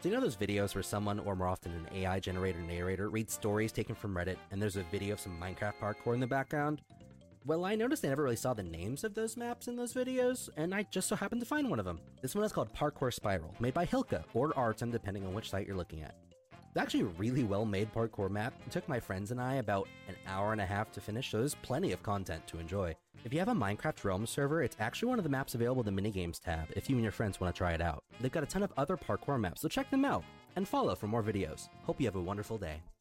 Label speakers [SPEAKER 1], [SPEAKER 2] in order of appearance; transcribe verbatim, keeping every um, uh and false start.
[SPEAKER 1] So you know those videos where someone, or more often an A I-generated narrator, reads stories taken from Reddit, and there's a video of some Minecraft parkour in the background? Well, I noticed I never really saw the names of those maps in those videos, and I just so happened to find one of them. This one is called Parkour Spiral, made by Hilka, or Artem, depending on which site you're looking at. It's actually a really well-made parkour map. It took my friends and I about an hour and a half to finish, so there's plenty of content to enjoy. If you have a Minecraft Realms server, it's actually one of the maps available in the Minigames tab if you and your friends want to try it out. They've got a ton of other parkour maps, so check them out, and follow for more videos. Hope you have a wonderful day.